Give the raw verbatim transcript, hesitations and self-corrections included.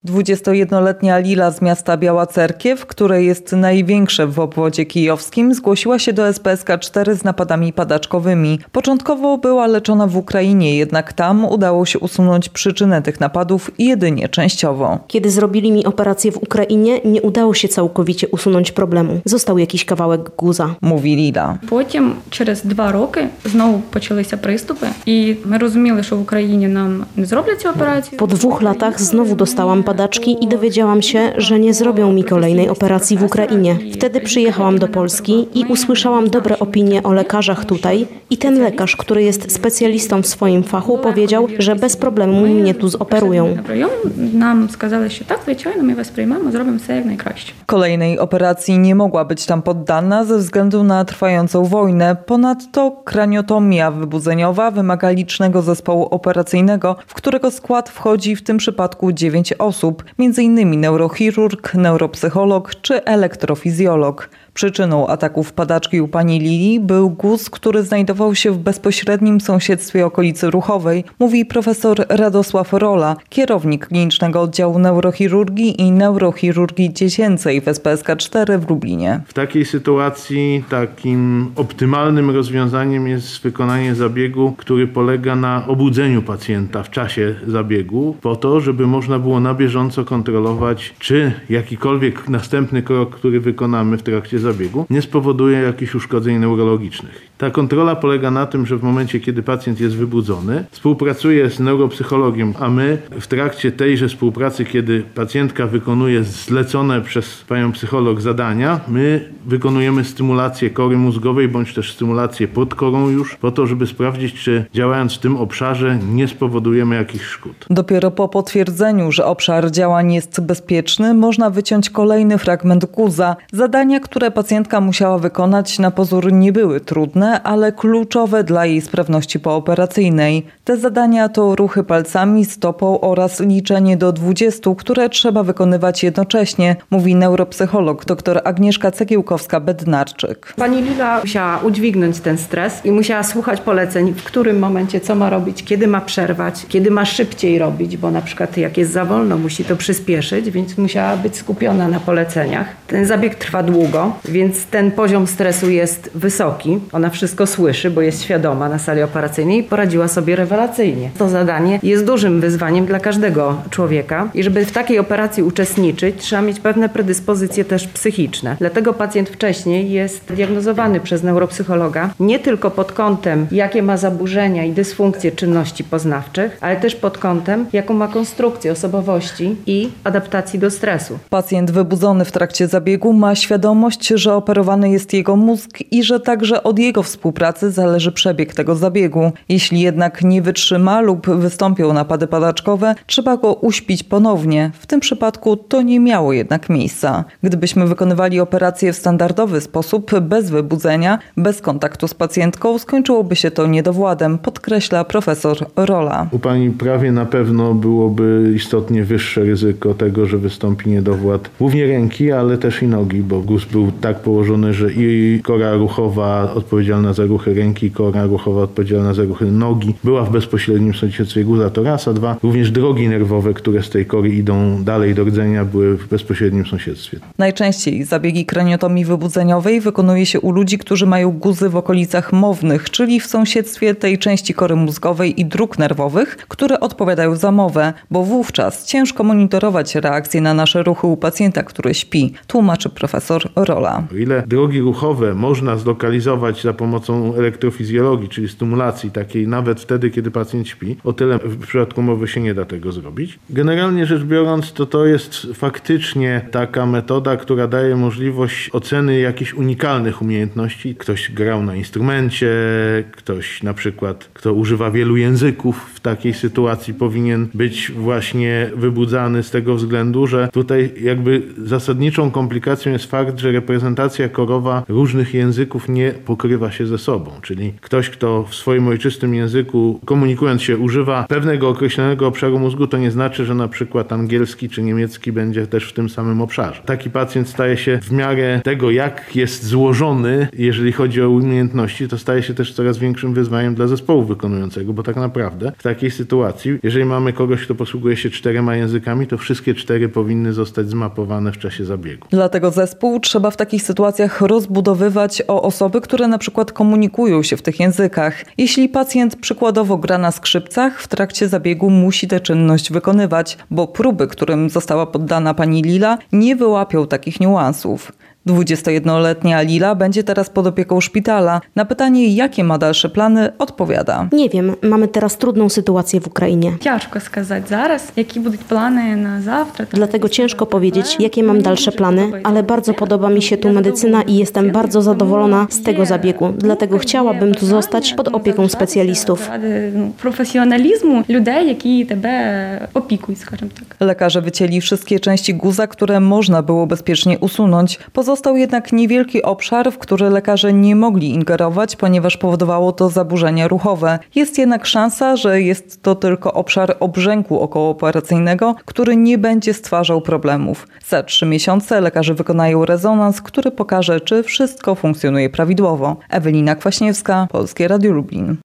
dwudziestojednoletnia Lila z miasta Biała Cerkiew, które jest największe w obwodzie kijowskim, zgłosiła się do S P S K cztery z napadami padaczkowymi. Początkowo była leczona w Ukrainie, jednak tam udało się usunąć przyczynę tych napadów jedynie częściowo. Kiedy zrobili mi operację w Ukrainie, nie udało się całkowicie usunąć problemu. Został jakiś kawałek guza. Mówi Lila. Потім, через два роки, знову почалися приступи. І ми розуміли, що в Україні нам не зроблять цю операцію. Po dwóch latach znowu dostałam padaczki i dowiedziałam się, że nie zrobią mi kolejnej operacji w Ukrainie. Wtedy przyjechałam do Polski i usłyszałam dobre opinie o lekarzach tutaj i ten lekarz, który jest specjalistą w swoim fachu, powiedział, że bez problemu mnie tu zoperują. Nam сказали, що так, звичайно, ми вас приймемо, зробимо все як найкраще. Kolejnej operacji nie mogła być tam poddana ze względu na trwającą wojnę. Ponadto kraniotomia wybudzeniowa wymaga licznego zespołu operacyjnego, w którego skład wchodzi w tym przypadku dziewięć osób, między innymi neurochirurg, neuropsycholog czy elektrofizjolog. Przyczyną ataków padaczki u pani Lili był guz, który znajdował się w bezpośrednim sąsiedztwie okolicy ruchowej, mówi profesor Radosław Rola, kierownik klinicznego oddziału neurochirurgii i neurochirurgii dziecięcej w S P S K cztery w Lublinie. W takiej sytuacji takim optymalnym rozwiązaniem jest wykonanie zabiegu, który polega na obudzeniu pacjenta w czasie zabiegu, po to, żeby można było na bieżąco kontrolować, czy jakikolwiek następny krok, który wykonamy w trakcie zabiegu, nie spowoduje jakichś uszkodzeń neurologicznych. Ta kontrola polega na tym, że w momencie, kiedy pacjent jest wybudzony, współpracuje z neuropsychologiem, a my w trakcie tejże współpracy, kiedy pacjentka wykonuje zlecone przez panią psycholog zadania, my wykonujemy stymulację kory mózgowej, bądź też stymulację pod korą już, po to, żeby sprawdzić, czy działając w tym obszarze nie spowodujemy jakichś szkód. Dopiero po potwierdzeniu, że obszar działań jest bezpieczny, można wyciąć kolejny fragment guza. Zadania, które pacjentka musiała wykonać, na pozór nie były trudne, ale kluczowe dla jej sprawności pooperacyjnej. Te zadania to ruchy palcami, stopą oraz liczenie do dwudziestu, które trzeba wykonywać jednocześnie, mówi neuropsycholog dr Agnieszka Cegiełkowska-Bednarczyk. Pani Lila musiała udźwignąć ten stres i musiała słuchać poleceń, w którym momencie co ma robić, kiedy ma przerwać, kiedy ma szybciej robić, bo na przykład jak jest za wolno, musi to przyspieszyć, więc musiała być skupiona na poleceniach. Ten zabieg trwa długo, więc ten poziom stresu jest wysoki. Ona wszystko słyszy, bo jest świadoma na sali operacyjnej i poradziła sobie rewelacyjnie. To zadanie jest dużym wyzwaniem dla każdego człowieka i żeby w takiej operacji uczestniczyć, trzeba mieć pewne predyspozycje też psychiczne. Dlatego pacjent wcześniej jest diagnozowany przez neuropsychologa nie tylko pod kątem, jakie ma zaburzenia i dysfunkcje czynności poznawczych, ale też pod kątem, jaką ma konstrukcję osobowości i adaptacji do stresu. Pacjent wybudzony w trakcie zabiegu ma świadomość, że operowany jest jego mózg i że także od jego współpracy zależy przebieg tego zabiegu. Jeśli jednak nie wytrzyma lub wystąpią napady padaczkowe, trzeba go uśpić ponownie. W tym przypadku to nie miało jednak miejsca. Gdybyśmy wykonywali operację w standardowy sposób, bez wybudzenia, bez kontaktu z pacjentką, skończyłoby się to niedowładem, podkreśla profesor Rola. U pani prawie na pewno byłoby istotnie wyższe ryzyko tego, że wystąpi niedowład głównie ręki, ale też i nogi, bo guz był tak położony, że i kora ruchowa odpowiedzialna za ruchy ręki, i kora ruchowa odpowiedzialna za ruchy nogi była w bezpośrednim sąsiedztwie guza, to raz, a dwa, również drogi nerwowe, które z tej kory idą dalej do rdzenia, były w bezpośrednim sąsiedztwie. Najczęściej zabiegi kraniotomii wybudzeniowej wykonuje się u ludzi, którzy mają guzy w okolicach mownych, czyli w sąsiedztwie tej części kory mózgowej i dróg nerwowych, które odpowiadają za mowę, bo wówczas ciężko monitorować reakcje na nasze ruchy u pacjenta, który śpi, tłumaczy profesor Rola. O ile drogi ruchowe można zlokalizować za pomocą elektrofizjologii, czyli stymulacji takiej nawet wtedy, kiedy pacjent śpi, o tyle w przypadku mowy się nie da tego zrobić. Generalnie rzecz biorąc, to to jest faktycznie taka metoda, która daje możliwość oceny jakichś unikalnych umiejętności. Ktoś grał na instrumencie, ktoś na przykład, kto używa wielu języków, w takiej sytuacji powinien być właśnie wybudzany z tego względu, że tutaj jakby zasadniczą komplikacją jest fakt, że reprezentacja korowa różnych języków nie pokrywa się ze sobą, czyli ktoś, kto w swoim ojczystym języku komunikując się używa pewnego określonego obszaru mózgu, to nie znaczy, że na przykład angielski czy niemiecki będzie też w tym samym obszarze. Taki pacjent staje się w miarę tego, jak jest złożony, jeżeli chodzi o umiejętności, to staje się też coraz większym wyzwaniem dla zespołu wykonującego, bo tak naprawdę w takiej sytuacji, jeżeli mamy kogoś, kto posługuje się czterema językami, to wszystkie cztery powinny zostać zmapowane w czasie zabiegu. Dlatego zespół trzeba w takich sytuacjach rozbudowywać o osoby, które na przykład komunikują się w tych językach. Jeśli pacjent przykładowo gra na skrzypcach, w trakcie zabiegu musi tę czynność wykonywać, bo próby, którym została poddana pani Lila, nie wyłapią takich niuansów. dwudziestojednoletnia Lila będzie teraz pod opieką szpitala. Na pytanie, jakie ma dalsze plany, odpowiada. Nie wiem, mamy teraz trudną sytuację w Ukrainie. Ciężko сказати зараз, які будуть плани на завтра. Dlatego ciężko powiedzieć, jakie mam dalsze plany, ale bardzo podoba mi się tu medycyna i jestem bardzo zadowolona z tego zabiegu. Dlatego chciałabym tu zostać pod opieką specjalistów. Profesjonalizmu ludzi, які тебе опікують, скажімо так. Lekarze wycięli wszystkie części guza, które można było bezpiecznie usunąć. Pozostał jednak niewielki obszar, w który lekarze nie mogli ingerować, ponieważ powodowało to zaburzenia ruchowe. Jest jednak szansa, że jest to tylko obszar obrzęku okołooperacyjnego, który nie będzie stwarzał problemów. Za trzy miesiące lekarze wykonają rezonans, który pokaże, czy wszystko funkcjonuje prawidłowo. Ewelina Kwaśniewska, Polskie Radio Lublin.